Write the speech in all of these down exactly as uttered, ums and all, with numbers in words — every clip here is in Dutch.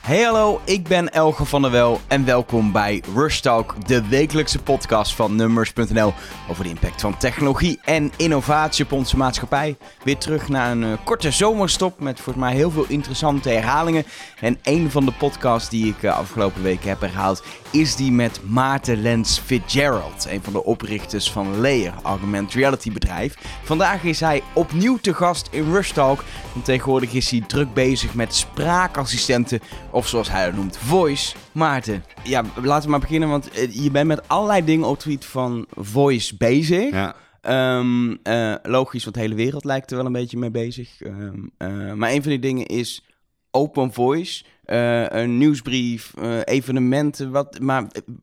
Hey hallo, ik ben Elge van der Wel en welkom bij Rush Talk, de wekelijkse podcast van Numbers punt n l over de impact van technologie en innovatie op onze maatschappij. Weer terug naar een uh, korte zomerstop met volgens mij heel veel interessante herhalingen. En een van de podcasts die ik uh, afgelopen weken heb herhaald is die met Maarten Lens Fitzgerald, een van de oprichters van Layer, augmented reality bedrijf. Vandaag is hij opnieuw te gast in Rush Talk en tegenwoordig is hij druk bezig met spraakassistenten, of zoals hij het noemt, voice. Maarten, ja, laten we maar beginnen, want je bent met allerlei dingen op het gebied van voice bezig. Ja. Um, uh, logisch, want de hele wereld lijkt er wel een beetje mee bezig. Um, uh, maar een van die dingen is open voice, uh, een nieuwsbrief, uh, evenementen. Wat, maar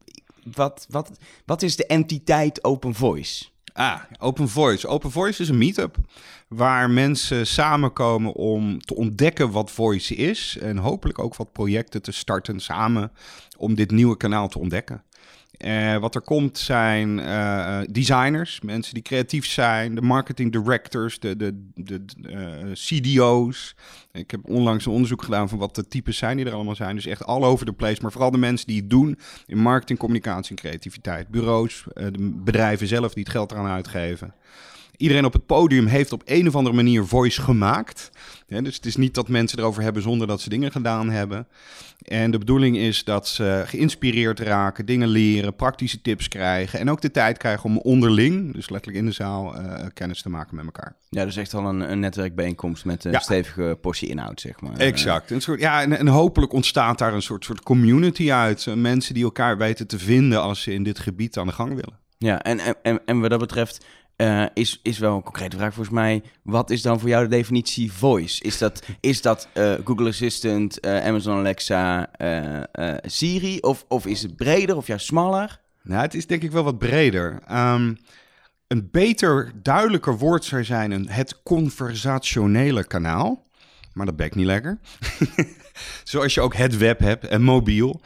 wat, wat, wat is de entiteit open voice? Ah, Open Voice. Open Voice is een meetup waar mensen samenkomen om te ontdekken wat voice is en hopelijk ook wat projecten te starten samen om dit nieuwe kanaal te ontdekken. Uh, wat er komt zijn uh, designers, mensen die creatief zijn, de marketing directors, de, de, de, de uh, C D O's. Ik heb onlangs een onderzoek gedaan van wat de types zijn die er allemaal zijn. Dus echt all over the place, maar vooral de mensen die het doen in marketing, communicatie en creativiteit. Bureaus, uh, de bedrijven zelf die het geld eraan uitgeven. Iedereen op het podium heeft op een of andere manier voice gemaakt. Ja, dus het is niet dat mensen erover hebben zonder dat ze dingen gedaan hebben. En de bedoeling is dat ze geïnspireerd raken, dingen leren, praktische tips krijgen. En ook de tijd krijgen om onderling, dus letterlijk in de zaal, uh, kennis te maken met elkaar. Ja, dus echt al een, een netwerkbijeenkomst met een ja. stevige portie inhoud, zeg maar. Exact. Een soort, ja, en, en hopelijk ontstaat daar een soort, soort community uit. Uh, mensen die elkaar weten te vinden als ze in dit gebied aan de gang willen. Ja, en, en, en wat dat betreft Uh, is, is wel een concrete vraag volgens mij. Wat is dan voor jou de definitie voice? Is dat, is dat uh, Google Assistant, uh, Amazon Alexa, uh, uh, Siri? Of, of is het breder of juist smaller? Nou, het is denk ik wel wat breder. Um, een beter, duidelijker woord zou zijn een, het conversationele kanaal. Maar dat bekt niet lekker. Zoals je ook het web hebt en mobiel.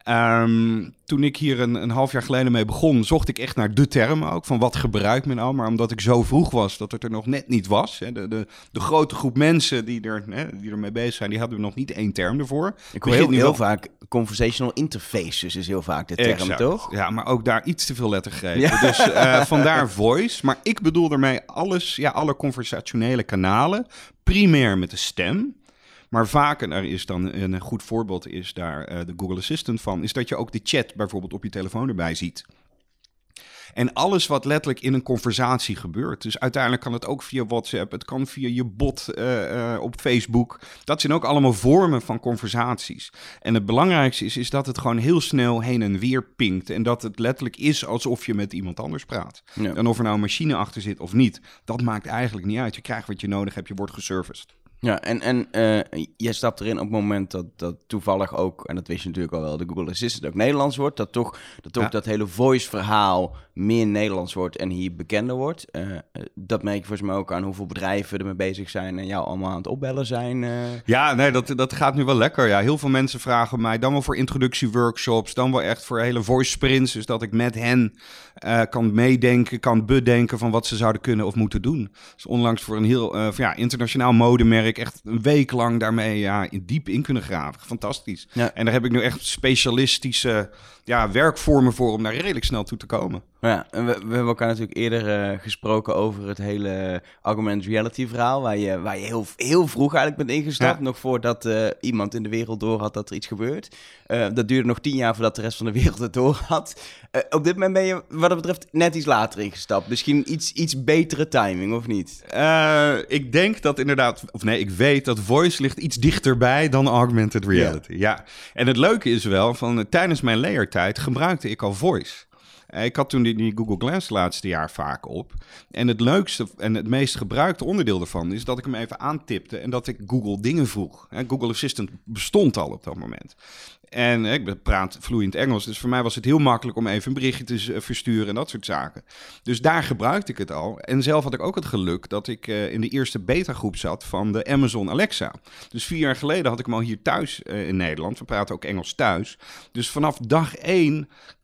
Um, toen ik hier een, een half jaar geleden mee begon, zocht ik echt naar de termen ook. Van wat gebruikt men al? Maar omdat ik zo vroeg was dat het er nog net niet was. Hè, de, de, de grote groep mensen die er, hè, die er mee bezig zijn, die hadden we nog niet één term ervoor. Ik hoor heel, heel wel vaak conversational interfaces is heel vaak de term, exact. Toch? Ja, maar ook daar iets te veel lettergrepen. Ja. Dus uh, vandaar voice. Maar ik bedoel daarmee alles, ja, alle conversationele kanalen. Primair met de stem. Maar vaak, en er is dan een goed voorbeeld, is daar uh, de Google Assistant van, is dat je ook de chat bijvoorbeeld op je telefoon erbij ziet. En alles wat letterlijk in een conversatie gebeurt. Dus uiteindelijk kan het ook via WhatsApp, het kan via je bot uh, uh, op Facebook. Dat zijn ook allemaal vormen van conversaties. En het belangrijkste is, is dat het gewoon heel snel heen en weer pinkt. En dat het letterlijk is alsof je met iemand anders praat. Ja. En of er nou een machine achter zit of niet, dat maakt eigenlijk niet uit. Je krijgt wat je nodig hebt, je wordt geserviced. Ja, en, en uh, jij stapt erin op het moment dat, dat toevallig ook, en dat wist je natuurlijk al wel, de Google Assistant ook Nederlands wordt. Dat toch dat, toch ja. dat hele voice-verhaal meer Nederlands wordt en hier bekender wordt. Uh, dat merk je volgens mij ook aan hoeveel bedrijven ermee bezig zijn en jou allemaal aan het opbellen zijn. Uh. Ja, nee, dat, dat gaat nu wel lekker. Ja, heel veel mensen vragen mij dan wel voor introductieworkshops, dan wel echt voor hele voice sprints. Dus dat ik met hen uh, kan meedenken, kan bedenken van wat ze zouden kunnen of moeten doen. Dus onlangs voor een heel uh, ja, internationaal modemerk echt een week lang daarmee ja, in diep in kunnen graven. Fantastisch. Ja. En daar heb ik nu echt specialistische ja, werkvormen voor om daar redelijk snel toe te komen. Ja, en we, we hebben elkaar natuurlijk eerder uh, gesproken over het hele augmented reality verhaal, waar je, waar je heel, heel vroeg eigenlijk bent ingestapt, ja. nog voordat uh, iemand in de wereld door had dat er iets gebeurt. Uh, dat duurde nog tien jaar voordat de rest van de wereld het door had. Uh, op dit moment ben je, wat dat betreft, net iets later ingestapt. Misschien iets, iets betere timing, of niet? Uh, ik denk dat inderdaad, of nee, ik weet dat voice ligt iets dichterbij dan augmented reality. Ja. ja. En het leuke is wel, van uh, tijdens mijn Layer-tijd gebruikte ik al voice. Ik had toen die, die Google Glass laatste jaar vaak op. En het leukste en het meest gebruikte onderdeel daarvan is dat ik hem even aantipte en dat ik Google dingen vroeg. Google Assistant bestond al op dat moment. En ik praat vloeiend Engels, dus voor mij was het heel makkelijk om even een berichtje te versturen en dat soort zaken. Dus daar gebruikte ik het al. En zelf had ik ook het geluk dat ik uh, in de eerste beta-groep zat van de Amazon Alexa. Dus vier jaar geleden had ik hem al hier thuis uh, in Nederland. We praten ook Engels thuis. Dus vanaf dag één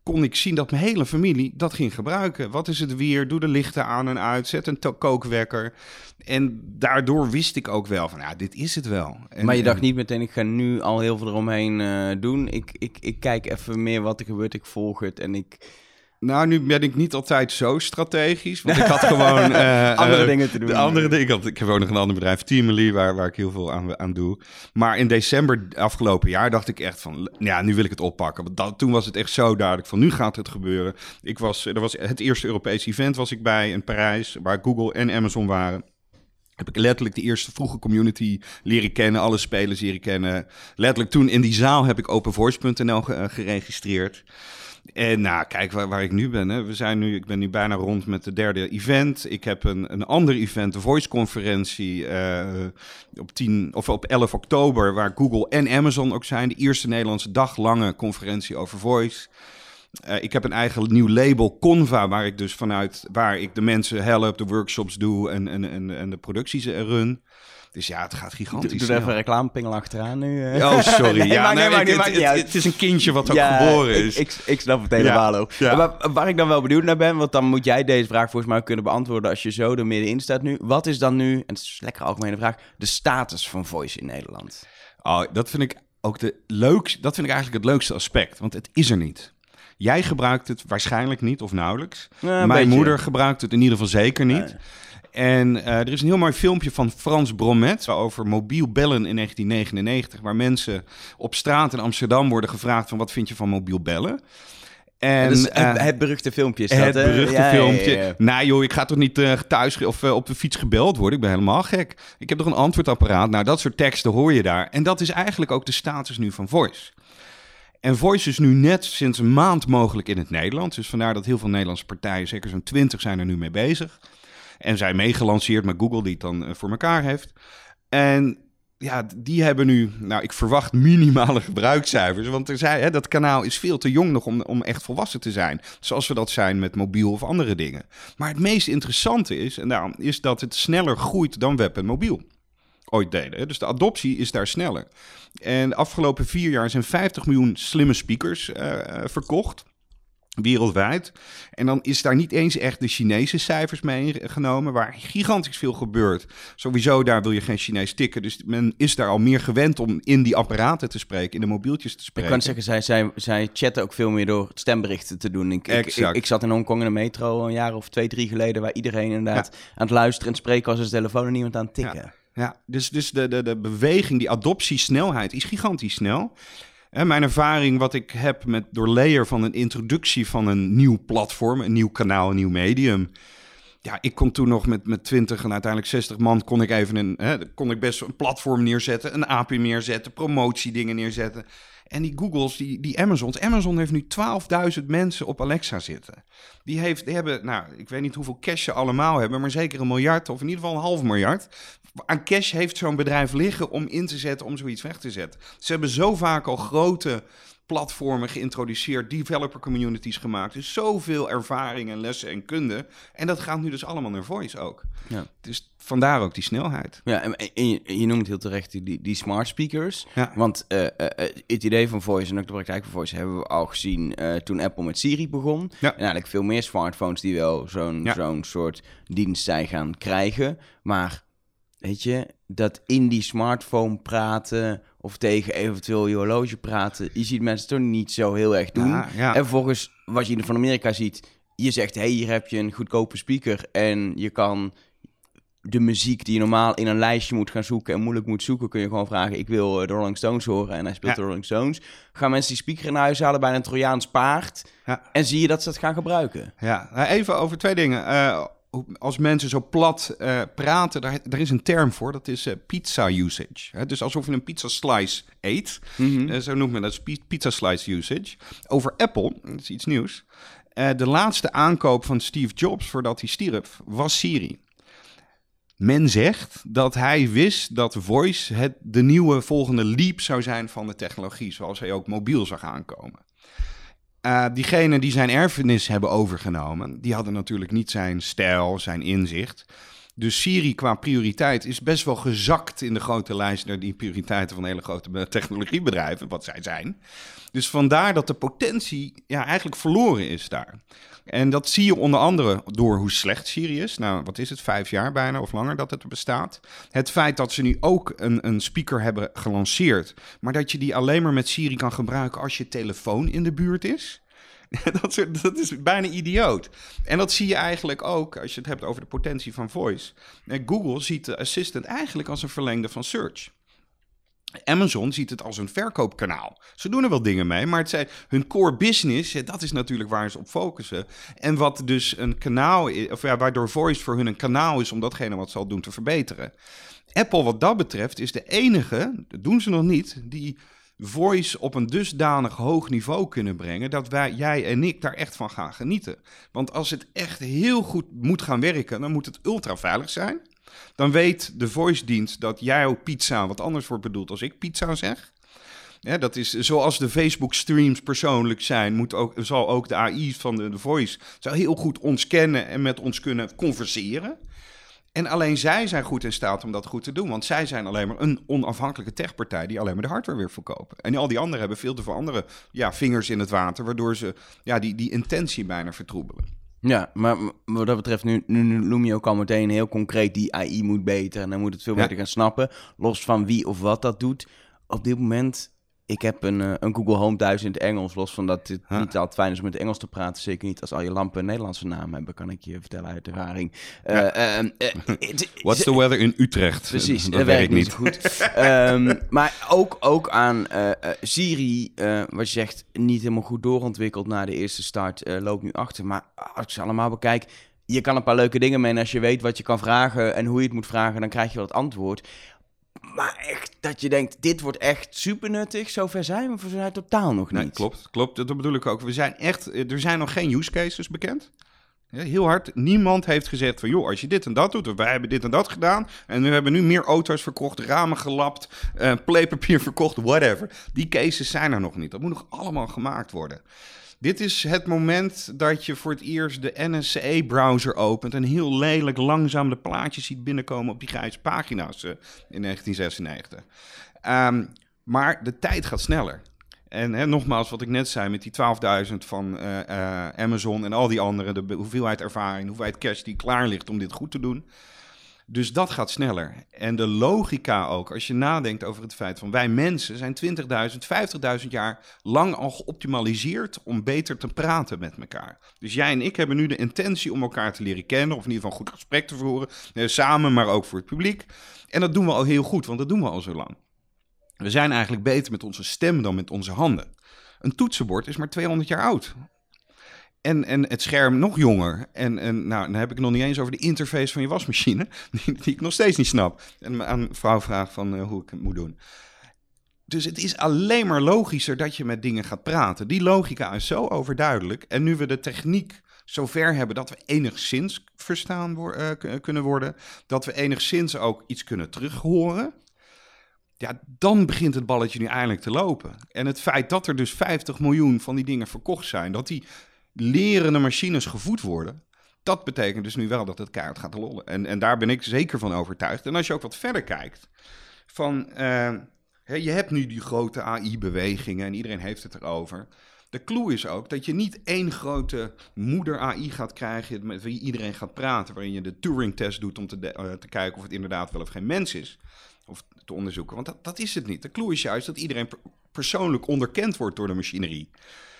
kon ik zien dat mijn hele familie dat ging gebruiken. Wat is het weer? Doe de lichten aan en uit. Zet een to- kookwekker. En daardoor wist ik ook wel van, ja, dit is het wel. En, maar je dacht en... niet meteen, ik ga nu al heel veel eromheen uh, doen. Ik, ik, ik kijk even meer wat er gebeurt, ik volg het en ik... Nou, nu ben ik niet altijd zo strategisch, want ik had gewoon... Uh, andere uh, dingen te doen. De andere dingen. Ik, had, ik heb ook nog een ander bedrijf, Teamly, waar, waar ik heel veel aan, aan doe. Maar in december afgelopen jaar dacht ik echt van... Ja, nu wil ik het oppakken. Want dat, toen was het echt zo duidelijk van, nu gaat het gebeuren. Ik was, er was het eerste Europese event was ik bij in Parijs, waar Google en Amazon waren. Heb ik letterlijk de eerste vroege community leren kennen, alle spelers leren kennen. Letterlijk toen in die zaal heb ik open voice punt n l ge- geregistreerd. En nou, kijk waar, waar ik nu ben. Hè. We zijn nu, ik ben nu bijna rond met de derde event. Ik heb een, een ander event, de Voice-conferentie, uh, op, tien, of op elf oktober, waar Google en Amazon ook zijn. De eerste Nederlandse daglange conferentie over voice. Uh, ik heb een eigen nieuw label, Conva, waar ik dus vanuit, waar ik de mensen help, de workshops doe en, en, en, en de producties run. Dus ja, het gaat gigantisch. Doe, doe er even een reclamepingel achteraan nu. Uh. Oh, sorry. nee, ja, maar, nee, nee, maar, ik, nee, het, het, het, het, het is een kindje wat ook ja, geboren is. Ik, ik, ik snap het helemaal ook. Ja, ja. Maar waar ik dan wel benieuwd naar ben, want dan moet jij deze vraag volgens mij kunnen beantwoorden als je zo er middenin staat nu. Wat is dan nu, en het is een lekker algemene vraag, de status van voice in Nederland? Oh, dat vind ik ook de leukste, dat vind ik eigenlijk het leukste aspect, want het is er niet. Jij gebruikt het waarschijnlijk niet of nauwelijks. Ja, Mijn beetje. moeder gebruikt het in ieder geval zeker niet. Nee. En uh, er is een heel mooi filmpje van Frans Bromet over mobiel bellen in negentien negenennegentig... waar mensen op straat in Amsterdam worden gevraagd van wat vind je van mobiel bellen? En, dus uh, het, het beruchte filmpje is het dat, hè? beruchte ja, filmpje. Ja, ja. Nou joh, ik ga toch niet uh, thuis of uh, op de fiets gebeld worden? Ik ben helemaal gek. Ik heb toch een antwoordapparaat? Nou, dat soort teksten hoor je daar. En dat is eigenlijk ook de status nu van voice. En voice is nu net sinds een maand mogelijk in het Nederlands. Dus vandaar dat heel veel Nederlandse partijen, zeker zo'n twintig, zijn er nu mee bezig. En zijn meegelanceerd met Google, die het dan uh, voor elkaar heeft. En ja, die hebben nu, nou, ik verwacht minimale gebruikscijfers. Want er zijn, hè, dat kanaal is veel te jong nog om, om echt volwassen te zijn. Zoals we dat zijn met mobiel of andere dingen. Maar het meest interessante is, en daarom, is dat het sneller groeit dan web en mobiel ooit deden. Hè. Dus de adoptie is daar sneller. En de afgelopen vier jaar zijn vijftig miljoen slimme speakers uh, verkocht. Wereldwijd. En dan is daar niet eens echt de Chinese cijfers mee genomen, waar gigantisch veel gebeurt. Sowieso, daar wil je geen Chinees tikken. Dus men is daar al meer gewend om in die apparaten te spreken, in de mobieltjes te spreken. Ik kan zeggen, zij, zij, zij chatten ook veel meer door stemberichten te doen. Ik, ik, ik, ik zat in Hongkong in de metro een jaar of twee, drie geleden, waar iedereen inderdaad ja. aan het luisteren en spreken was, als de telefoon en niemand aan het tikken. Ja, ja. dus, dus de, de, de beweging, die adoptiesnelheid is gigantisch snel. En mijn ervaring wat ik heb met door layer van een introductie van een nieuw platform, een nieuw kanaal, een nieuw medium. Ja, ik kon toen nog met, met twintig en uiteindelijk zestig man, kon ik even een, hè, kon ik best een platform neerzetten, een A P I neerzetten, promotiedingen neerzetten. En die Googles, die, die Amazons, Amazon heeft nu twaalfduizend mensen op Alexa zitten. Die, heeft, die hebben, nou, ik weet niet hoeveel cash ze allemaal hebben, maar zeker een miljard of in ieder geval een half miljard. Aan cash heeft zo'n bedrijf liggen om in te zetten, om zoiets weg te zetten. Ze hebben zo vaak al grote platformen geïntroduceerd, developer communities gemaakt. Dus zoveel ervaring en lessen en kunde. En dat gaat nu dus allemaal naar voice ook. Ja. Dus vandaar ook die snelheid. Ja, en, en je, je noemt heel terecht die, die smart speakers. Ja. Want uh, uh, het idee van voice en ook de praktijk van voice hebben we al gezien uh, toen Apple met Siri begon. Ja. En eigenlijk veel meer smartphones die wel zo'n, ja. zo'n soort dienst zijn gaan krijgen. Maar weet je, dat in die smartphone praten of tegen eventueel je horloge praten, je ziet mensen toch niet zo heel erg doen. Ja, ja. En vervolgens, wat je van Amerika ziet, je zegt, hey, hier heb je een goedkope speaker en je kan de muziek die je normaal in een lijstje moet gaan zoeken en moeilijk moet zoeken, kun je gewoon vragen, ik wil de Rolling Stones horen en hij speelt ja. de Rolling Stones. Gaan mensen die speaker in huis halen bij een Trojaans paard ja. en zie je dat ze dat gaan gebruiken. Ja, nou, even over twee dingen. Uh, Als mensen zo plat uh, praten, daar, daar is een term voor, dat is uh, pizza usage. Hè? Dus alsof je een pizza slice eet, mm-hmm. uh, zo noemt men dat, pizza slice usage. Over Apple, dat is iets nieuws. Uh, de laatste aankoop van Steve Jobs voordat hij stierf, was Siri. Men zegt dat hij wist dat voice het de nieuwe volgende leap zou zijn van de technologie, zoals hij ook mobiel zag aankomen. Uh, diegenen die zijn erfenis hebben overgenomen, die hadden natuurlijk niet zijn stijl, zijn inzicht. Dus Siri qua prioriteit is best wel gezakt in de grote lijst naar die prioriteiten van hele grote technologiebedrijven, wat zij zijn. Dus vandaar dat de potentie ja, eigenlijk verloren is daar. En dat zie je onder andere door hoe slecht Siri is. Nou, wat is het, vijf jaar bijna of langer dat het bestaat. Het feit dat ze nu ook een, een speaker hebben gelanceerd, maar dat je die alleen maar met Siri kan gebruiken als je telefoon in de buurt is. Dat, soort, dat is bijna idioot. En dat zie je eigenlijk ook als je het hebt over de potentie van voice. Google ziet de Assistant eigenlijk als een verlengde van search. Amazon ziet het als een verkoopkanaal. Ze doen er wel dingen mee, maar het zijn hun core business, dat is natuurlijk waar ze op focussen. En wat dus een kanaal is, of ja, waardoor voice voor hun een kanaal is om datgene wat ze al doen te verbeteren. Apple wat dat betreft is de enige, dat doen ze nog niet, die voice op een dusdanig hoog niveau kunnen brengen dat wij, jij en ik daar echt van gaan genieten. Want als het echt heel goed moet gaan werken, dan moet het ultra veilig zijn. Dan weet de voice-dienst dat jouw pizza wat anders wordt bedoeld als ik pizza zeg. Ja, dat is zoals de Facebook-streams persoonlijk zijn, moet ook, zal ook de A I van de, de voice zou heel goed ons kennen en met ons kunnen converseren. En alleen zij zijn goed in staat om dat goed te doen. Want zij zijn alleen maar een onafhankelijke techpartij die alleen maar de hardware weer verkopen. En al die anderen hebben veel te veel andere ja, vingers in het water, waardoor ze ja, die, die intentie bijna vertroebelen. Ja, maar wat dat betreft, nu, nu noem je ook al meteen heel concreet, die A I moet beter en dan moet het veel beter ja. gaan snappen. Los van wie of wat dat doet. Op dit moment, ik heb een, uh, een Google Home thuis in het Engels, los van dat het huh? niet altijd fijn is om in het Engels te praten. Zeker niet als al je lampen een Nederlandse naam hebben, kan ik je vertellen uit ervaring. Uh, ja. uh, uh, it, What's the weather in Utrecht? Precies, dat, dat werkt niet zo goed. um, maar ook, ook aan uh, uh, Siri, uh, wat je zegt, niet helemaal goed doorontwikkeld na de eerste start, uh, loopt nu achter. Maar als ik ze allemaal bekijk, je kan een paar leuke dingen mee en als je weet wat je kan vragen en hoe je het moet vragen, dan krijg je wel het antwoord. Maar echt, dat je denkt, dit wordt echt super nuttig. Zover zijn we voor zijn totaal nog niet. Nee, klopt, klopt. Dat bedoel ik ook. We zijn echt, er zijn nog geen use cases bekend. Ja, heel hard. Niemand heeft gezegd van, joh, als je dit en dat doet, of wij hebben dit en dat gedaan, en we hebben nu meer auto's verkocht, ramen gelapt, uh, playpapier verkocht, whatever. Die cases zijn er nog niet. Dat moet nog allemaal gemaakt worden. Dit is het moment dat je voor het eerst de N S C E-browser opent en heel lelijk langzaam de plaatjes ziet binnenkomen op die grijze pagina's uh, in negentien zesennegentig. Um, maar de tijd gaat sneller. En hè, nogmaals, wat ik net zei met die twaalfduizend van uh, uh, Amazon en al die anderen, de hoeveelheid ervaring, de hoeveelheid cash die klaar ligt om dit goed te doen. Dus dat gaat sneller. En de logica ook, als je nadenkt over het feit van wij mensen zijn twintigduizend, vijftigduizend jaar lang al geoptimaliseerd om beter te praten met elkaar. Dus jij en ik hebben nu de intentie om elkaar te leren kennen, of in ieder geval een goed gesprek te voeren, eh, samen, maar ook voor het publiek. En dat doen we al heel goed, want dat doen we al zo lang. We zijn eigenlijk beter met onze stem dan met onze handen. Een toetsenbord is maar tweehonderd jaar oud. En, en het scherm nog jonger. En, en nou, dan heb ik nog niet eens over de interface van je wasmachine, die, die ik nog steeds niet snap. En me aan mevrouw vraag van uh, hoe ik het moet doen. Dus het is alleen maar logischer dat je met dingen gaat praten. Die logica is zo overduidelijk. En nu we de techniek zover hebben dat we enigszins verstaan wo- uh, k- kunnen worden, dat we enigszins ook iets kunnen terughoren, ja, dan begint het balletje nu eindelijk te lopen. En het feit dat er dus vijftig miljoen van die dingen verkocht zijn, dat die lerende machines gevoed worden, dat betekent dus nu wel dat het keihard gaat rollen. En, en daar ben ik zeker van overtuigd. En als je ook wat verder kijkt, van uh, hè, je hebt nu die grote A I-bewegingen en iedereen heeft het erover. De clue is ook dat je niet één grote moeder-A I gaat krijgen met wie iedereen gaat praten, waarin je de Turing-test doet om te, de, uh, te kijken of het inderdaad wel of geen mens is. Of te onderzoeken, want dat, dat is het niet. De clue is juist dat iedereen per- persoonlijk onderkend wordt door de machinerie.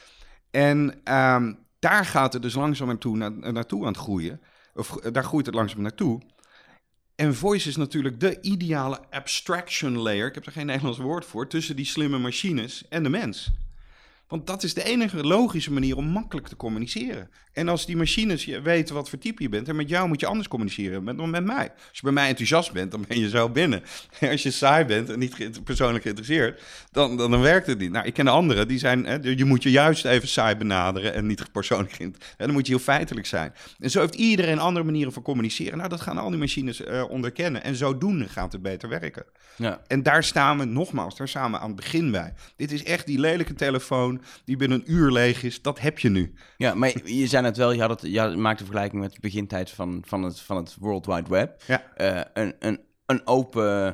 En um, daar gaat het dus langzaam naartoe, na, naartoe aan het groeien. Of daar groeit het langzaam naartoe. En voice is natuurlijk de ideale abstraction layer, ik heb er geen Nederlands woord voor, tussen die slimme machines en de mens. Want dat is de enige logische manier om makkelijk te communiceren. En als die machines weten wat voor type je bent, en met jou moet je anders communiceren dan met mij. Als je bij mij enthousiast bent, dan ben je zo binnen. En als je saai bent en niet ge- persoonlijk geïnteresseerd, dan, dan, dan werkt het niet. Nou, ik ken de anderen, die zijn, hè, je moet je juist even saai benaderen en niet persoonlijk geïnteresseerd. En dan moet je heel feitelijk zijn. En zo heeft iedereen andere manieren van communiceren. Nou, dat gaan al die machines uh, onderkennen. En zodoende gaat het beter werken. Ja. En daar staan we, nogmaals, daar staan we aan het begin bij. Dit is echt die lelijke telefoon iPhone die binnen een uur leeg is. Dat heb je nu. Ja, maar je zei het wel, je, had het, je maakte de vergelijking met de begintijd van, van, het, van het World Wide Web. Ja. Uh, een, een, een open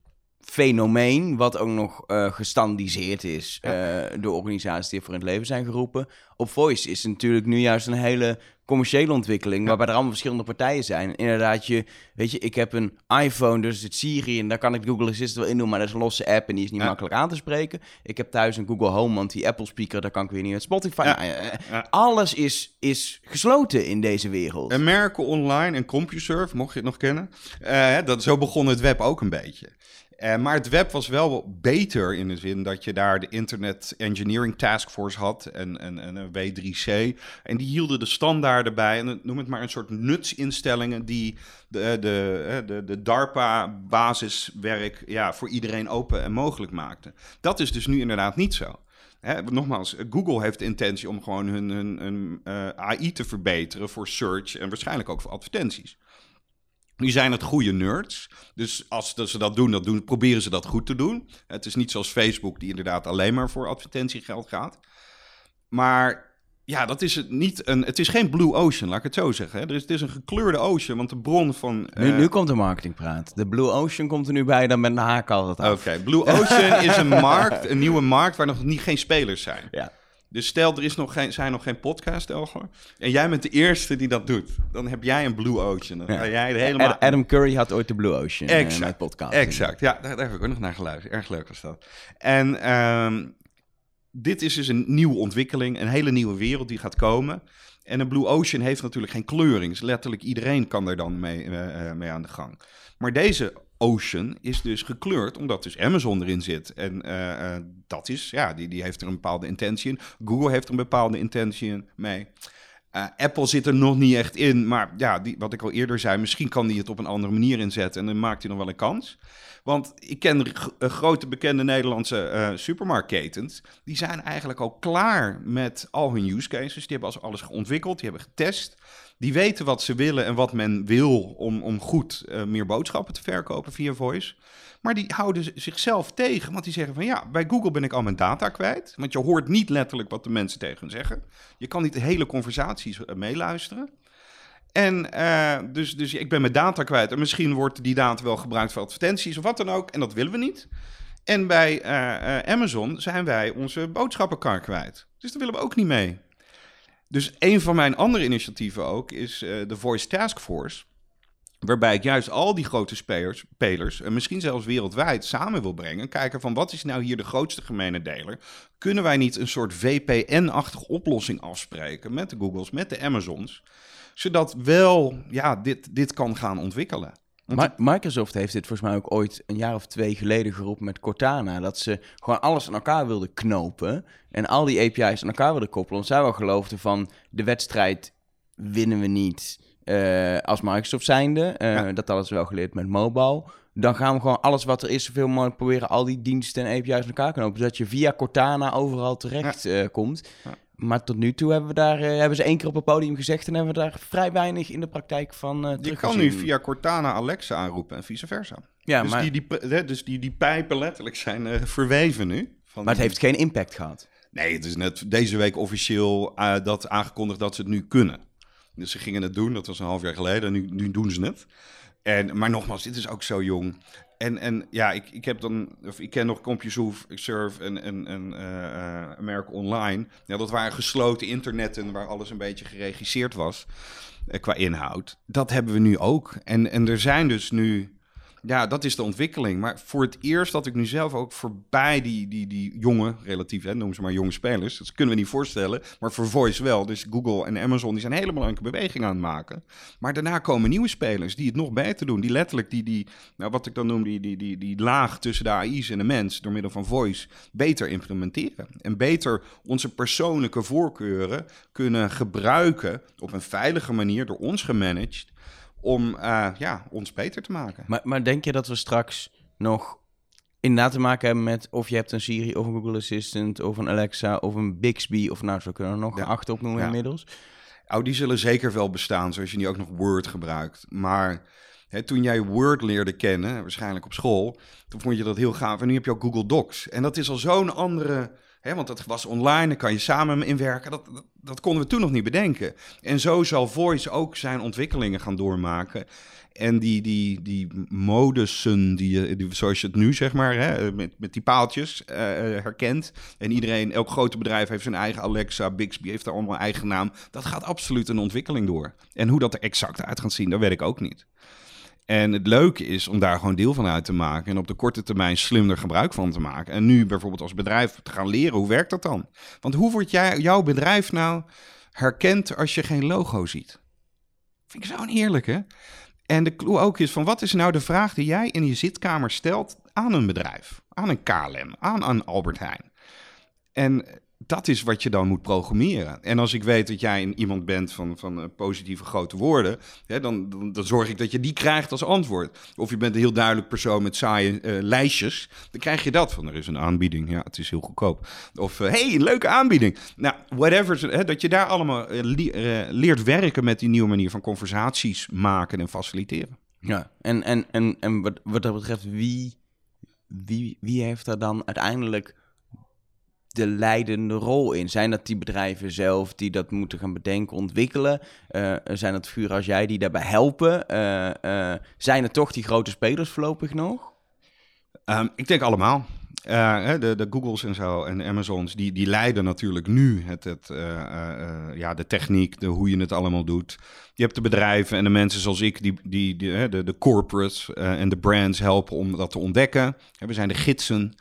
fenomeen, wat ook nog uh, gestandardiseerd is ja. uh, door organisaties die ervoor in het leven zijn geroepen. Op Voice is natuurlijk nu juist een hele commerciële ontwikkeling, ja. waarbij er allemaal verschillende partijen zijn. Inderdaad, je, weet je, ik heb een iPhone, dus het Siri, en daar kan ik Google Assistant wel in doen, maar dat is een losse app en die is niet ja. makkelijk aan te spreken. Ik heb thuis een Google Home, want die Apple speaker, daar kan ik weer niet met Spotify. Ja. Nou, uh, ja. Alles is, is gesloten in deze wereld. En merken online en CompuServe, mocht je het nog kennen, uh, dat, zo begon het web ook een beetje. Uh, maar het web was wel beter in de zin dat je daar de Internet Engineering Task Force had en, en, en een W drie C. En die hielden de standaarden bij en noem het maar een soort nutsinstellingen die de, de, de, de DARPA-basiswerk ja, voor iedereen open en mogelijk maakten. Dat is dus nu inderdaad niet zo. Hè, nogmaals, Google heeft de intentie om gewoon hun, hun, hun uh, A I te verbeteren voor search en waarschijnlijk ook voor advertenties. Nu zijn het goede nerds, dus als ze dat doen, dat doen, proberen ze dat goed te doen. Het is niet zoals Facebook, die inderdaad alleen maar voor advertentiegeld gaat. Maar ja, dat is het niet een. Het is geen blue ocean, laat ik het zo zeggen. Hè. Er is, het is een gekleurde ocean, want de bron van. Uh... Nu, nu komt de marketingpraat. De blue ocean komt er nu bij, dan met de haak altijd af. Oké, okay. Blue ocean is een markt, een nieuwe markt waar nog niet geen spelers zijn. Ja. Dus stel, er is nog geen, zijn nog geen podcast, Elger. En jij bent de eerste die dat doet. Dan heb jij een Blue Ocean. Dan ga jij de helemaal... Adam Curry had ooit de Blue Ocean exact, uh, met podcast. Exact, ja, daar, daar heb ik ook nog naar geluisterd. Erg leuk was dat. En um, dit is dus een nieuwe ontwikkeling. Een hele nieuwe wereld die gaat komen. En een Blue Ocean heeft natuurlijk geen kleuring. Dus letterlijk iedereen kan er dan mee, uh, mee aan de gang. Maar deze Ocean is dus gekleurd, omdat dus Amazon erin zit. En uh, uh, dat is, ja, die, die heeft er een bepaalde intentie in. Google heeft er een bepaalde intentie in mee. Uh, Apple zit er nog niet echt in, maar ja, die, wat ik al eerder zei, misschien kan die het op een andere manier inzetten en dan maakt hij nog wel een kans. Want ik ken g- grote bekende Nederlandse uh, supermarktketens, die zijn eigenlijk al klaar met al hun use cases. Die hebben alles ontwikkeld, die hebben getest. Die weten wat ze willen en wat men wil om, om goed uh, meer boodschappen te verkopen via voice. Maar die houden zichzelf tegen, want die zeggen van ja, bij Google ben ik al mijn data kwijt. Want je hoort niet letterlijk wat de mensen tegen hun zeggen. Je kan niet de hele conversaties uh, meeluisteren. En uh, dus, dus ik ben mijn data kwijt. En misschien wordt die data wel gebruikt voor advertenties of wat dan ook. En dat willen we niet. En bij uh, uh, Amazon zijn wij onze boodschappenkar kwijt. Dus daar willen we ook niet mee. Dus een van mijn andere initiatieven ook is uh, de Voice Task Force. Waarbij ik juist al die grote spelers, spelers, en misschien zelfs wereldwijd, samen wil brengen. Kijken van wat is nou hier de grootste gemene deler? Kunnen wij niet een soort V P N-achtige oplossing afspreken met de Googles, met de Amazons? Zodat wel ja, dit, dit kan gaan ontwikkelen. Ma- Microsoft heeft dit volgens mij ook ooit een jaar of twee geleden geroepen met Cortana. Dat ze gewoon alles aan elkaar wilden knopen. En al die A P I's aan elkaar wilden koppelen. Want zij wel geloofden van de wedstrijd winnen we niet uh, als Microsoft zijnde. Uh, ja. Dat hadden ze wel geleerd met mobile. Dan gaan we gewoon alles wat er is zoveel mogelijk proberen al die diensten en A P I's aan elkaar knopen. Zodat je via Cortana overal terecht ja. uh, komt. Ja. Maar tot nu toe hebben we daar, uh, hebben ze één keer op het podium gezegd en hebben we daar vrij weinig in de praktijk van uh, Je kan nu via Cortana Alexa aanroepen en vice versa. Ja, dus, maar... die, die, dus die, die pijpen letterlijk zijn uh, verweven nu. Van maar het heeft geen impact gehad. Nee, het is net deze week officieel uh, dat aangekondigd dat ze het nu kunnen. Dus ze gingen het doen, dat was een half jaar geleden en nu, nu doen ze het. En, maar nogmaals, dit is ook zo jong. En, en ja, ik, ik heb dan, of ik ken nog CompuServe en, en, en uh, merken online. Ja, dat waren gesloten internetten waar alles een beetje geregisseerd was uh, qua inhoud. Dat hebben we nu ook. En, en er zijn dus nu, ja, dat is de ontwikkeling. Maar voor het eerst dat ik nu zelf ook voorbij die, die, die jonge, relatief, hè, noem ze maar jonge spelers. Dat kunnen we niet voorstellen, maar voor Voice wel. Dus Google en Amazon, die zijn een hele belangrijke beweging aan het maken. Maar daarna komen nieuwe spelers die het nog beter doen. Die letterlijk, die, die nou, wat ik dan noem, die, die, die, die laag tussen de A I's en de mens, door middel van Voice, beter implementeren. En beter onze persoonlijke voorkeuren kunnen gebruiken op een veilige manier, door ons gemanaged, om uh, ja, ons beter te maken. Maar, maar denk je dat we straks nog inderdaad te maken hebben met of je hebt een Siri of een Google Assistant of een Alexa of een Bixby of nou, zo kunnen we er nog ja. acht opnoemen ja. inmiddels? Oh, die zullen zeker wel bestaan, zoals je nu ook nog Word gebruikt. Maar hè, toen jij Word leerde kennen, waarschijnlijk op school, toen vond je dat heel gaaf. En nu heb je ook Google Docs. En dat is al zo'n andere Hè, want dat was online, daar kan je samen in werken. Dat, dat, dat konden we toen nog niet bedenken. En zo zal Voice ook zijn ontwikkelingen gaan doormaken. En die, die, die modussen, die, die, zoals je het nu zeg maar, hè, met, met die paaltjes uh, herkent. En iedereen, elk grote bedrijf heeft zijn eigen Alexa, Bixby heeft daar allemaal een eigen naam. Dat gaat absoluut een ontwikkeling door. En hoe dat er exact uit gaat zien, dat weet ik ook niet. En het leuke is om daar gewoon deel van uit te maken en op de korte termijn slimmer gebruik van te maken. En nu bijvoorbeeld als bedrijf te gaan leren, hoe werkt dat dan? Want hoe wordt jij, jouw bedrijf nou herkend als je geen logo ziet? Vind ik zo heerlijk, hè? En de clue ook is van, wat is nou de vraag die jij in je zitkamer stelt aan een bedrijf? Aan een K L M, aan een Albert Heijn. En dat is wat je dan moet programmeren. En als ik weet dat jij een, iemand bent van, van uh, positieve grote woorden, hè, dan, dan, dan zorg ik dat je die krijgt als antwoord. Of je bent een heel duidelijk persoon met saaie uh, lijstjes, dan krijg je dat van, er is een aanbieding, ja, het is heel goedkoop. Of, uh, hey, een leuke aanbieding. Nou, whatever, hè, dat je daar allemaal uh, li- uh, leert werken met die nieuwe manier van conversaties maken en faciliteren. Ja, en, en, en, en wat, wat dat betreft, wie, wie, wie heeft daar dan uiteindelijk de leidende rol in? Zijn dat die bedrijven zelf die dat moeten gaan bedenken, ontwikkelen? Uh, zijn het vuur als jij die daarbij helpen? Uh, uh, zijn het toch die grote spelers voorlopig nog? Um, ik denk allemaal. Uh, de, de Googles en zo en de Amazons, die, die leiden natuurlijk nu het, het, uh, uh, ja, de techniek, de, hoe je het allemaal doet. Je hebt de bedrijven en de mensen zoals ik, die, die, die de, de corporates uh, en de brands helpen om dat te ontdekken. We zijn de gidsen.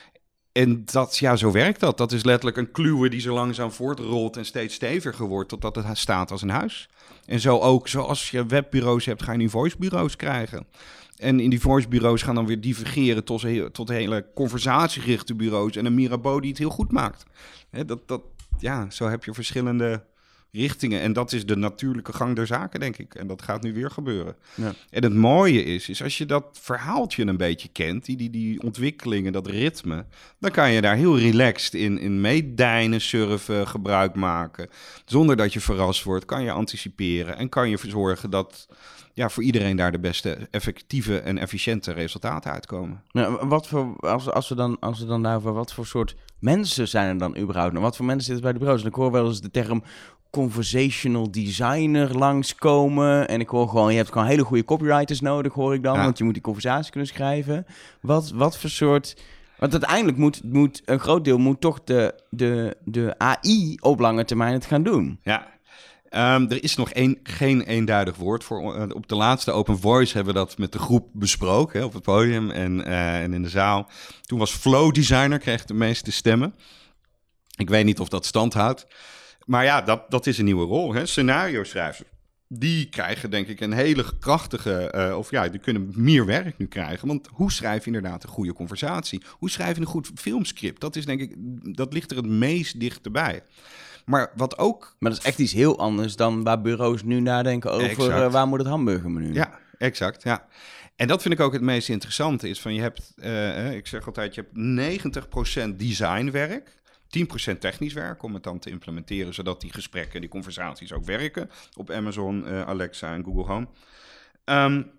En dat, ja, zo werkt dat. Dat is letterlijk een kluwe die zo langzaam voortrolt en steeds steviger wordt totdat het staat als een huis. En zo ook, zoals je webbureaus hebt, ga je nu voicebureaus krijgen. En in die voicebureaus gaan dan weer divergeren tot, tot hele conversatiegerichte bureaus en een Mirabeau die het heel goed maakt. He, dat, dat, ja, zo heb je verschillende richtingen. En dat is de natuurlijke gang der zaken, denk ik. En dat gaat nu weer gebeuren. Ja. En het mooie is, is als je dat verhaaltje een beetje kent, die, die, die ontwikkelingen, dat ritme, dan kan je daar heel relaxed in, in meedijnen, surfen, gebruik maken. Zonder dat je verrast wordt, kan je anticiperen en kan je zorgen dat, ja, voor iedereen daar de beste effectieve en efficiënte resultaten uitkomen. Nou, wat voor, als, als, we dan, als we dan daarover, wat voor soort mensen zijn er dan überhaupt? Nou, wat voor mensen zitten bij de bureaus? En ik hoor wel eens de term conversational designer langskomen. En ik hoor gewoon, je hebt gewoon hele goede copywriters nodig, hoor ik dan. Ja. Want je moet die conversatie kunnen schrijven. Wat, wat voor soort... Want uiteindelijk moet, moet een groot deel moet toch de, de, de A I op lange termijn het gaan doen. Ja. Um, er is nog een, geen eenduidig woord voor. Uh, op de laatste Open Voice hebben we dat met de groep besproken, hè, op het podium en, uh, en in de zaal. Toen was Flow Designer, kreeg de meeste stemmen. Ik weet niet of dat stand houdt. Maar ja, dat, dat is een nieuwe rol. Hè? Scenario-schrijvers, die krijgen denk ik een hele krachtige, uh, of ja, die kunnen meer werk nu krijgen. Want hoe schrijf je inderdaad een goede conversatie? Hoe schrijf je een goed filmscript? Dat is denk ik, dat ligt er het meest dichterbij. Maar wat ook... Maar dat is echt iets heel anders dan waar bureaus nu nadenken over uh, waar moet het hamburgermenu? Ja, exact, ja. En dat vind ik ook het meest interessante is van je hebt, uh, ik zeg altijd, je hebt negentig procent designwerk, tien procent technisch werk om het dan te implementeren, zodat die gesprekken, die conversaties ook werken op Amazon, uh, Alexa en Google Home. Um,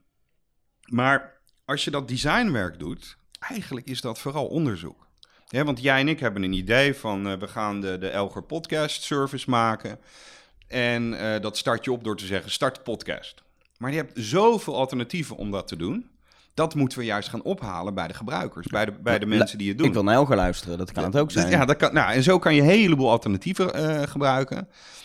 maar als je dat designwerk doet, eigenlijk is dat vooral onderzoek. Ja, want jij en ik hebben een idee van uh, we gaan de, de Elger podcast service maken. En uh, dat start je op door te zeggen start podcast. Maar je hebt zoveel alternatieven om dat te doen. Dat moeten we juist gaan ophalen bij de gebruikers, bij de, bij de mensen die het doen. Ik wil naar Elger luisteren, dat kan het ook zijn. Ja, dat kan, nou, en zo kan je een heleboel alternatieven uh, gebruiken.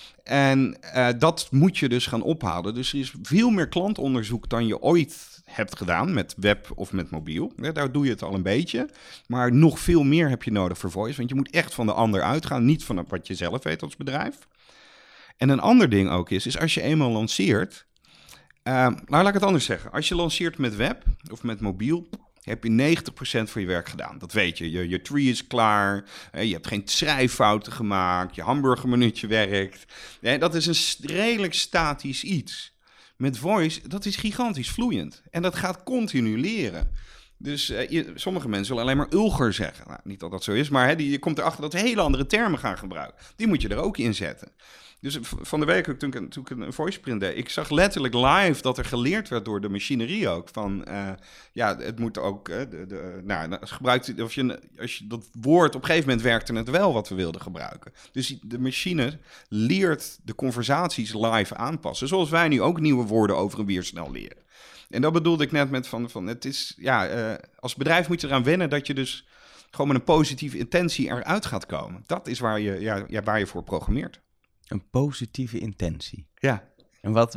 En uh, dat moet je dus gaan ophalen. Dus er is veel meer klantonderzoek dan je ooit hebt gedaan met web of met mobiel. Ja, daar doe je het al een beetje. Maar nog veel meer heb je nodig voor voice. Want je moet echt van de ander uitgaan, niet van wat je zelf weet als bedrijf. En een ander ding ook is, is als je eenmaal lanceert... Uh, nou, laat ik het anders zeggen. Als je lanceert met web of met mobiel, heb je negentig procent van je werk gedaan. Dat weet je. Je, je tree is klaar. Je hebt geen schrijffouten gemaakt. Je hamburgermenuutje werkt. Dat is een redelijk statisch iets. Met voice, dat is gigantisch vloeiend. En dat gaat continu leren. Dus uh, je, sommige mensen zullen alleen maar ulger zeggen. Nou, niet dat dat zo is, maar hè, die, je komt erachter dat we hele andere termen gaan gebruiken. Die moet je er ook in zetten. Dus van de week, toen ik, toen ik een voice print deed, ik zag letterlijk live dat er geleerd werd door de machinerie ook. Van, uh, ja, het moet ook, uh, de, de, nou, als, gebruikt, of je, als je dat woord, op een gegeven moment werkte het wel wat we wilden gebruiken. Dus de machine leert de conversaties live aanpassen. Zoals wij nu ook nieuwe woorden over en weer snel leren. En dat bedoelde ik net met van, van het is, ja, uh, als bedrijf moet je eraan wennen dat je dus gewoon met een positieve intentie eruit gaat komen. Dat is waar je, ja, ja, waar je voor programmeert. Een positieve intentie. Ja. En wat,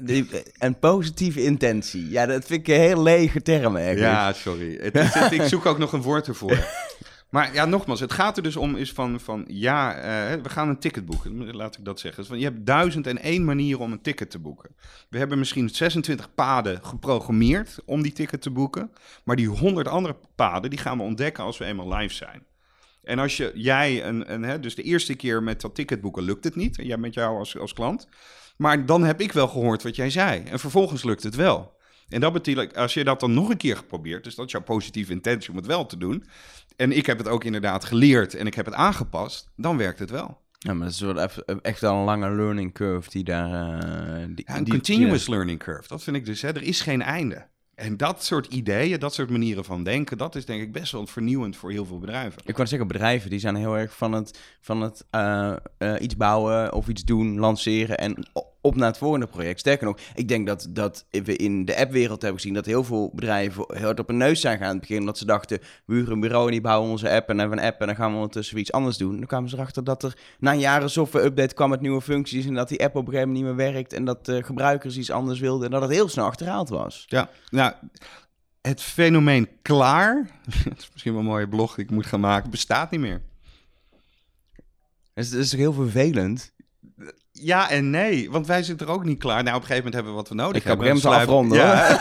een positieve intentie. Ja, dat vind ik een heel lege term eigenlijk. Ja, sorry. Het is, het, ik zoek ook nog een woord ervoor. Maar ja, nogmaals, het gaat er dus om is van, van ja, uh, we gaan een ticket boeken. Laat ik dat zeggen. Dus van, je hebt duizend en één manieren om een ticket te boeken. We hebben misschien zesentwintig paden geprogrammeerd om die ticket te boeken. Maar die honderd andere paden, die gaan we ontdekken als we eenmaal live zijn. En als je, jij, een, een, hè, dus de eerste keer met dat ticket boeken lukt het niet. Jij met jou als, als klant. Maar dan heb ik wel gehoord wat jij zei. En vervolgens lukt het wel. En dat betekent, als je dat dan nog een keer geprobeerd, dus dat is jouw positieve intentie om het wel te doen. En ik heb het ook inderdaad geleerd en ik heb het aangepast, dan werkt het wel. Ja, maar dat is wel even, echt wel een lange learning curve die daar... Uh, die, ja, een die, continuous die, learning curve, dat vind ik dus, hè, er is geen einde. En dat soort ideeën, dat soort manieren van denken, dat is denk ik best wel vernieuwend voor heel veel bedrijven. Ik wou zeggen, bedrijven die zijn heel erg van het, van het uh, uh, iets bouwen of iets doen, lanceren en op naar het volgende project. Sterker nog, ik denk dat, dat we in de appwereld hebben gezien dat heel veel bedrijven heel hard op hun neus zijn gaan aan het begin. Omdat ze dachten, we huren een bureau en die bouwen onze app en hebben een app en dan gaan we ondertussen weer iets anders doen. Dan kwamen ze erachter dat er na een jaar een software-update kwam met nieuwe functies en dat die app op een gegeven moment niet meer werkt en dat de gebruikers iets anders wilden en dat het heel snel achterhaald was. Ja, nou, het fenomeen klaar, dat is misschien wel een mooie blog die ik moet gaan maken, bestaat niet meer. Dus het is toch heel vervelend? Ja en nee, want wij zitten er ook niet klaar. Nou, op een gegeven moment hebben we wat we nodig ik hebben. Ik ga hem afronden, ja.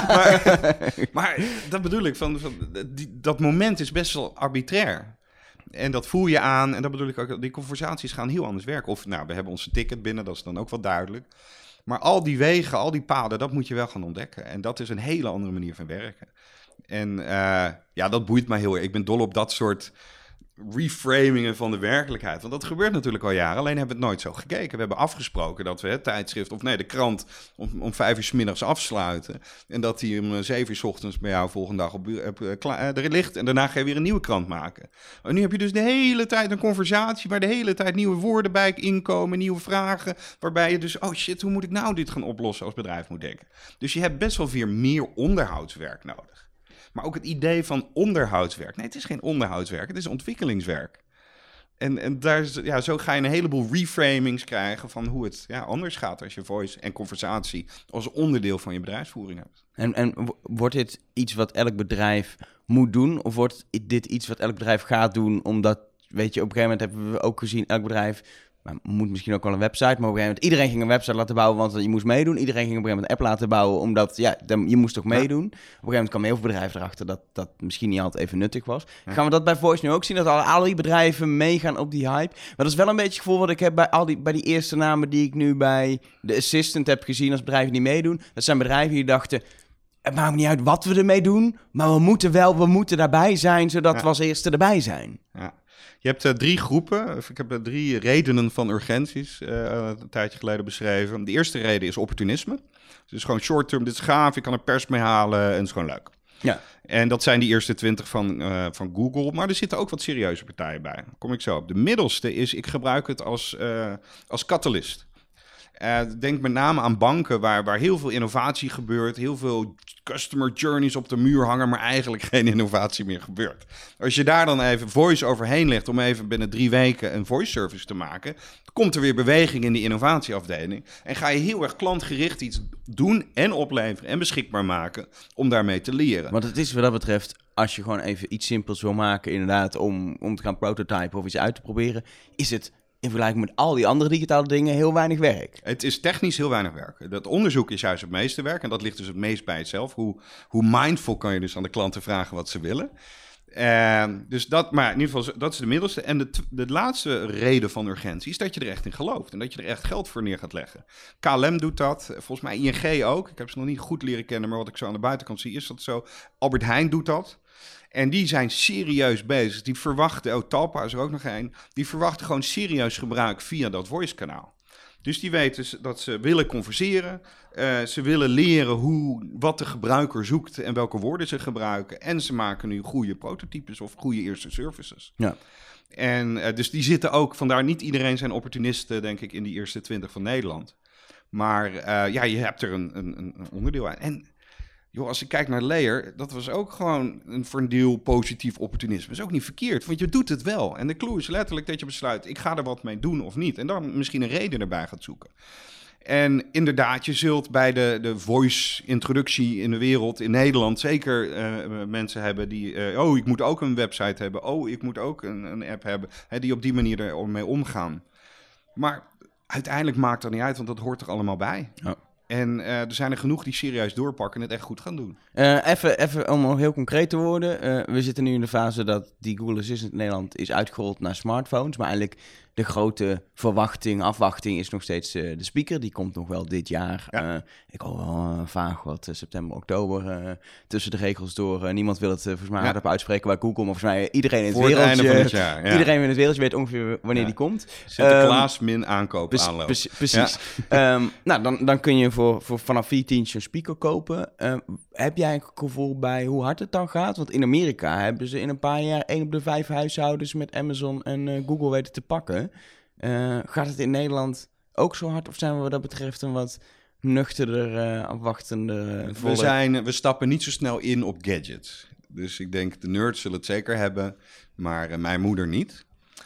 maar, maar dat bedoel ik, van, van, die, dat moment is best wel arbitrair. En dat voel je aan. En dat bedoel ik ook, die conversaties gaan heel anders werken. Of, nou, we hebben onze ticket binnen, dat is dan ook wel duidelijk. Maar al die wegen, al die paden, dat moet je wel gaan ontdekken. En dat is een hele andere manier van werken. En uh, ja, dat boeit mij heel erg. Ik ben dol op dat soort reframingen van de werkelijkheid. Want dat gebeurt natuurlijk al jaren, alleen hebben we het nooit zo gekeken. We hebben afgesproken dat we het tijdschrift, of nee, de krant om, om vijf uur 's middags afsluiten. En dat die om zeven uur 's ochtends bij jou volgende dag op, op, op, er ligt. En daarna ga je weer een nieuwe krant maken. En nu heb je dus de hele tijd een conversatie waar de hele tijd nieuwe woorden bij inkomen, nieuwe vragen. Waarbij je dus, oh shit, hoe moet ik nou dit gaan oplossen als bedrijf moet denken. Dus je hebt best wel weer meer onderhoudswerk nodig. Maar ook het idee van onderhoudswerk. Nee, het is geen onderhoudswerk, het is ontwikkelingswerk. En, en daar is, ja, zo ga je een heleboel reframings krijgen van hoe het ja, anders gaat als je voice en conversatie als onderdeel van je bedrijfsvoering hebt. En, en wordt dit iets wat elk bedrijf moet doen? Of wordt dit iets wat elk bedrijf gaat doen? Omdat, weet je, op een gegeven moment hebben we ook gezien, elk bedrijf maar moet misschien ook wel een website, maar op een gegeven moment iedereen ging een website laten bouwen, want je moest meedoen. Iedereen ging op een gegeven moment een app laten bouwen, omdat ja, dan, je moest toch meedoen. Ja. Op een gegeven moment kwam heel veel bedrijven erachter dat dat misschien niet altijd even nuttig was. Ja. Gaan we dat bij Voice nu ook zien, dat al, al die bedrijven meegaan op die hype? Maar dat is wel een beetje het gevoel wat ik heb bij, al die, bij die eerste namen die ik nu bij de Assistant heb gezien als bedrijven die meedoen. Dat zijn bedrijven die dachten, het maakt niet uit wat we ermee doen, maar we moeten wel, we moeten daarbij zijn, zodat ja. we als eerste erbij zijn. Ja. Je hebt uh, drie groepen. Ik heb uh, drie redenen van urgenties uh, een tijdje geleden beschreven. De eerste reden is opportunisme. Dus gewoon short term, dit is gaaf, ik kan er pers mee halen en het is gewoon leuk. Ja. En dat zijn die eerste twintig van, uh, van Google. Maar er zitten ook wat serieuze partijen bij. Daar kom ik zo op. De middelste is, ik gebruik het als, uh, als catalyst. Uh, denk met name aan banken waar, waar heel veel innovatie gebeurt. Heel veel customer journeys op de muur hangen, maar eigenlijk geen innovatie meer gebeurt. Als je daar dan even voice overheen legt om even binnen drie weken een voice service te maken, komt er weer beweging in die innovatieafdeling. En ga je heel erg klantgericht iets doen en opleveren en beschikbaar maken om daarmee te leren. Want het is wat dat betreft, als je gewoon even iets simpels wil maken, inderdaad, om, om te gaan prototypen of iets uit te proberen, is het in vergelijking met al die andere digitale dingen heel weinig werk. Het is technisch heel weinig werk. Dat onderzoek is juist het meeste werk. En dat ligt dus het meest bij jezelf. Hoe, hoe mindful kan je dus aan de klanten vragen wat ze willen? Uh, dus dat, maar in ieder geval, dat is de middelste. En de, de laatste reden van urgentie is dat je er echt in gelooft. En dat je er echt geld voor neer gaat leggen. K L M doet dat. Volgens mij I N G ook. Ik heb ze nog niet goed leren kennen, maar wat ik zo aan de buitenkant zie is dat zo. Albert Heijn doet dat. En die zijn serieus bezig. Die verwachten, oh Talpa is er ook nog een. Die verwachten gewoon serieus gebruik via dat voice kanaal. Dus die weten dat ze willen converseren. Uh, ze willen leren hoe, wat de gebruiker zoekt en welke woorden ze gebruiken. En ze maken nu goede prototypes of goede eerste services. Ja. En uh, dus die zitten ook, vandaar niet iedereen zijn opportunisten, denk ik, in die eerste twintig van Nederland. Maar uh, ja, je hebt er een, een, een onderdeel aan. En joh, als ik kijk naar Layer, dat was ook gewoon een voor een deel positief opportunisme. Dat is ook niet verkeerd, want je doet het wel. En de clue is letterlijk dat je besluit, ik ga er wat mee doen of niet. En dan misschien een reden erbij gaat zoeken. En inderdaad, je zult bij de, de voice-introductie in de wereld, in Nederland, zeker uh, mensen hebben die, uh, oh, ik moet ook een website hebben. Oh, ik moet ook een, een app hebben, hè, die op die manier ermee omgaan. Maar uiteindelijk maakt dat niet uit, want dat hoort er allemaal bij. Ja. En uh, er zijn er genoeg die serieus doorpakken en het echt goed gaan doen. Uh, even, even om heel concreet te worden. Uh, we zitten nu in de fase dat die Google Assistant in Nederland is uitgerold naar smartphones. Maar eigenlijk de grote verwachting, afwachting is nog steeds uh, de speaker. Die komt nog wel dit jaar. Ja. Uh, ik hoor wel uh, vaag wat uh, september, oktober uh, tussen de regels door. Uh, niemand wil het uh, volgens mij hardop ja. uitspreken bij Google. Maar volgens mij iedereen in het Voor wereldje. Het einde van het jaar, ja. Iedereen in het wereldje weet ongeveer wanneer ja. die komt. Sinterklaas um, min aankoop pre- aanloop. Pre- precies. Ja. Um, nou, dan, dan kun je voor, voor vanaf vier tientjes een speaker kopen. Uh, heb jij een gevoel bij hoe hard het dan gaat? Want in Amerika hebben ze in een paar jaar één op de vijf huishoudens met Amazon en uh, Google weten te pakken. Uh, gaat het in Nederland ook zo hard? Of zijn we wat dat betreft een wat nuchterder, uh, afwachtender... Uh, we, zijn, we stappen niet zo snel in op gadgets. Dus ik denk, de nerds zullen het zeker hebben, maar uh, mijn moeder niet.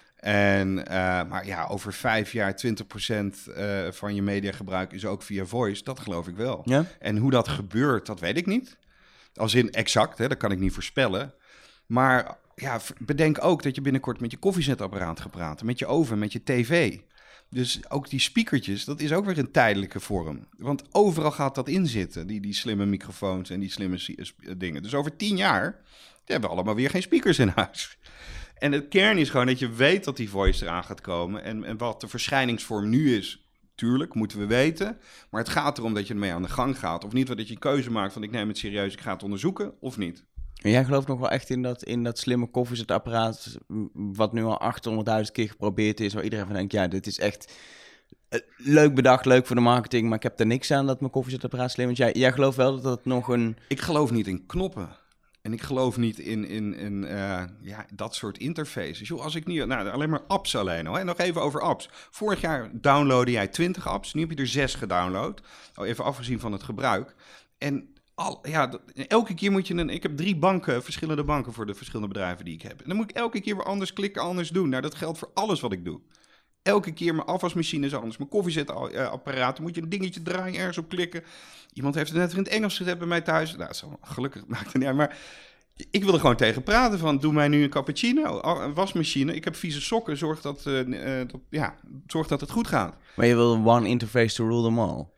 En, uh, maar ja, over vijf jaar twintig procent uh, van je mediagebruik is ook via voice. Dat geloof ik wel. Ja? En hoe dat gebeurt, dat weet ik niet. Als in exact, hè, dat kan ik niet voorspellen. Maar ja, bedenk ook dat je binnenkort met je koffiezetapparaat gaat praten, met je oven, met je tv. Dus ook die speakertjes, dat is ook weer een tijdelijke vorm. Want overal gaat dat in zitten, die, die slimme microfoons en die slimme dingen. Dus over tien jaar hebben we allemaal weer geen speakers in huis. En het kern is gewoon dat je weet dat die voice eraan gaat komen. En, en wat de verschijningsvorm nu is, tuurlijk, moeten we weten. Maar het gaat erom dat je ermee aan de gang gaat. Of niet, dat je een keuze maakt van ik neem het serieus, ik ga het onderzoeken, of niet. En jij gelooft nog wel echt in dat, in dat slimme koffiezetapparaat, wat nu al achthonderdduizend keer geprobeerd is, waar iedereen van denkt, ja, dit is echt uh, leuk bedacht, leuk voor de marketing, maar ik heb er niks aan dat mijn koffiezetapparaat slim is. Jij, jij gelooft wel dat dat nog een... Ik geloof niet in knoppen. En ik geloof niet in, in, in uh, ja, dat soort interfaces. Joh, als ik nu, nou, alleen maar apps alleen al. Hè? Nog even over apps. Vorig jaar downloadde jij twintig apps. Nu heb je er zes gedownload. Al even afgezien van het gebruik. En al, ja, dat, elke keer moet je een... Ik heb drie banken, verschillende banken voor de verschillende bedrijven die ik heb. En dan moet ik elke keer weer anders klikken, anders doen. Nou, dat geldt voor alles wat ik doe. Elke keer mijn afwasmachine is anders. Mijn koffiezetapparaat. Moet je een dingetje draaien, ergens op klikken. Iemand heeft het net weer in het Engels gezet bij mij thuis. Nou, zo, gelukkig maakt het niet uit. Maar ik wil er gewoon tegen praten van, doe mij nu een cappuccino, een wasmachine. Ik heb vieze sokken, zorg dat, uh, uh, dat, ja, zorg dat het goed gaat. Maar je wil one interface to rule them all?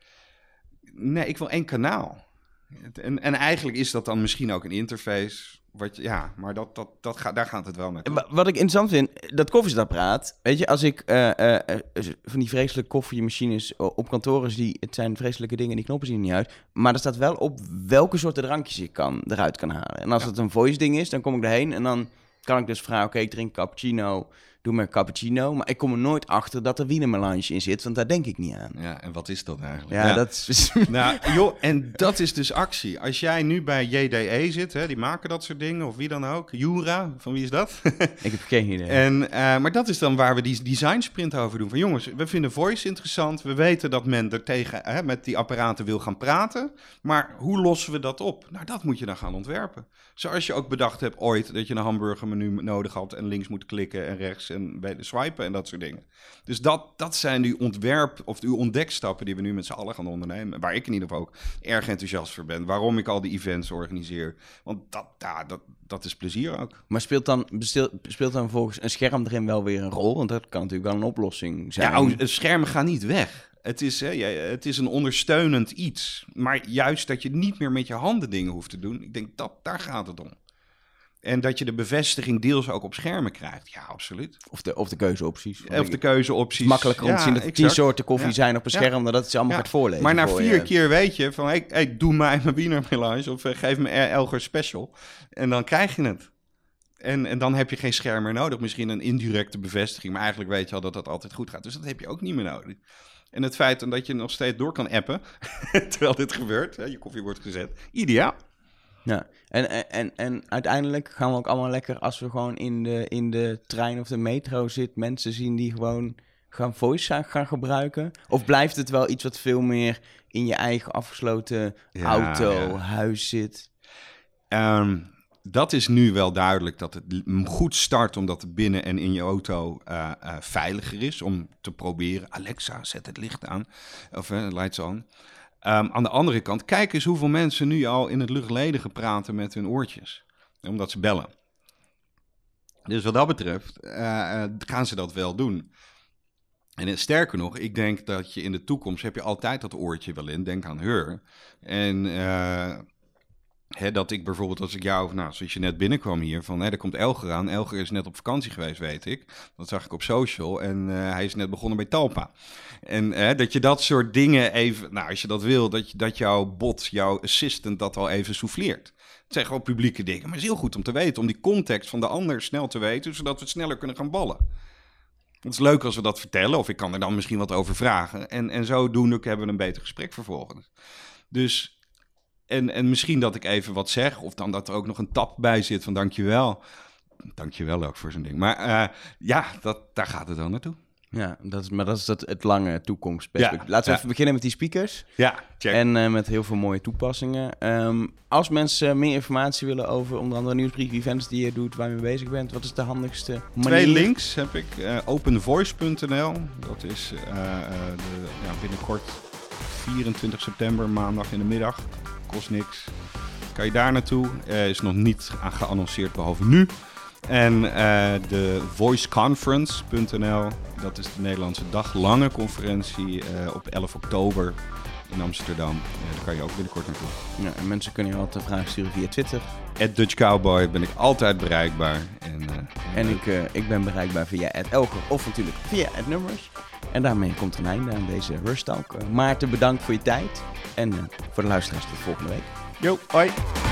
Nee, ik wil één kanaal. En, en eigenlijk is dat dan misschien ook een interface... Wat, ja, maar dat, dat, dat gaat, daar gaat het wel met. Wat ik interessant vind, dat koffiezetapparaat. Weet je, als ik uh, uh, van die vreselijke koffiemachines op kantoren zie, het zijn vreselijke dingen, die knoppen zien er niet uit. Maar er staat wel op welke soorten drankjes ik kan, eruit kan halen. En als ja. het een voice ding is, dan kom ik erheen en dan kan ik dus vragen, oké, okay, ik drink cappuccino, doe maar cappuccino. Maar ik kom er nooit achter dat er wienermelange in zit, want daar denk ik niet aan. Ja, en wat is dat eigenlijk? Ja, ja. dat is... Nou, joh, en dat is dus actie. Als jij nu bij J D E zit, hè, die maken dat soort dingen, of wie dan ook. Jura, van wie is dat? Ik heb geen idee. En, uh, maar dat is dan waar we die design sprint over doen. Van jongens, we vinden voice interessant. We weten dat men er tegen hè, met die apparaten wil gaan praten. Maar hoe lossen we dat op? Nou, dat moet je dan gaan ontwerpen. Zoals je ook bedacht hebt ooit dat je een hamburgermenu nodig had en links moet klikken en rechts en bij de swipen en dat soort dingen. Dus dat, dat zijn die ontwerp of die ontdekstappen die we nu met z'n allen gaan ondernemen. Waar ik in ieder geval ook erg enthousiast voor ben. Waarom ik al die events organiseer. Want dat, ja, dat, dat is plezier ook. Maar speelt dan, speelt dan volgens een scherm erin wel weer een rol? Want dat kan natuurlijk wel een oplossing zijn. Ja, oh, schermen gaan niet weg. Het is, hè, het is een ondersteunend iets. Maar juist dat je niet meer met je handen dingen hoeft te doen. Ik denk, dat, daar gaat het om. En dat je de bevestiging deels ook op schermen krijgt. Ja, absoluut. Of de, of de keuzeopties. Of de keuzeopties. Makkelijker om te zien dat er tien soorten koffie ja. zijn op een scherm, dan dat het ze allemaal ja. gaat voorlezen. Maar na voor vier je. keer weet je van, hey, hey, doe mij mijn Wiener Melange of uh, geef me Elger Special. En dan krijg je het. En, en dan heb je geen scherm meer nodig. Misschien een indirecte bevestiging, maar eigenlijk weet je al dat dat altijd goed gaat. Dus dat heb je ook niet meer nodig. En het feit dat je nog steeds door kan appen, terwijl dit gebeurt, hè, je koffie wordt gezet, ideaal. Ja, en, en, en, en uiteindelijk gaan we ook allemaal lekker, als we gewoon in de, in de trein of de metro zitten, mensen zien die gewoon gaan voice gaan gebruiken? Of blijft het wel iets wat veel meer in je eigen afgesloten ja, auto, ja. huis zit? Um, dat is nu wel duidelijk dat het goed start, omdat het binnen en in je auto uh, uh, veiliger is om te proberen. Alexa, zet het licht aan. Of uh, lights on. Um, aan de andere kant, kijk eens hoeveel mensen nu al in het luchtledige praten met hun oortjes. Omdat ze bellen. Dus wat dat betreft uh, uh, gaan ze dat wel doen. En sterker nog, ik denk dat je in de toekomst heb je altijd dat oortje wel in. Denk aan Her. En uh, hè, dat ik bijvoorbeeld als ik jou, nou, zoals je net binnenkwam hier, van hè, er komt Elger aan. Elger is net op vakantie geweest, weet ik. Dat zag ik op social. En uh, hij is net begonnen bij Talpa. En hè, dat je dat soort dingen even, nou, als je dat wil, dat, je, dat jouw bot, jouw assistant dat al even souffleert. Het zijn gewoon publieke dingen, maar het is heel goed om te weten, om die context van de ander snel te weten, zodat we sneller kunnen gaan ballen. Het is leuk als we dat vertellen, of ik kan er dan misschien wat over vragen. En, en zodoende hebben we een beter gesprek vervolgens. Dus, en, en misschien dat ik even wat zeg, of dan dat er ook nog een tap bij zit van dankjewel. Dankjewel ook voor zo'n ding. Maar uh, ja, dat, daar gaat het dan naartoe. Ja, dat is, maar dat is dat, het lange toekomstperspectief. Ja, Laten we ja. even beginnen met die speakers. Ja, check. En uh, met heel veel mooie toepassingen. Um, als mensen meer informatie willen over onder andere nieuwsbrief, events die je doet, waar je mee bezig bent, wat is de handigste manier? Twee links heb ik. Uh, openvoice punt n l. Dat is uh, uh, de, ja, binnenkort vierentwintig september, maandag in de middag. Kost niks. Kan je daar naartoe. Uh, is nog niet geannonceerd behalve nu. En uh, de voiceconference punt n l, dat is de Nederlandse daglange conferentie uh, op elf oktober in Amsterdam. Uh, daar kan je ook binnenkort naartoe. Ja, en mensen kunnen je altijd vragen sturen via Twitter. at Dutch Cowboy ben ik altijd bereikbaar. En, uh, en ik, uh, ik ben bereikbaar via at Elger of natuurlijk via at Numbers. En daarmee komt er een einde aan deze Rush Talk. Uh, Maarten, bedankt voor je tijd. En uh, voor de luisteraars tot volgende week. Jo, hoi.